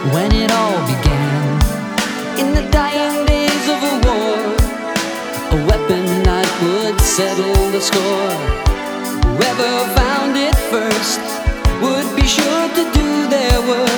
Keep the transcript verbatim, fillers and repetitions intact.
when it all began. In the dying days of a war, a weapon that would settle the score. Whoever found it first would be sure to do their work.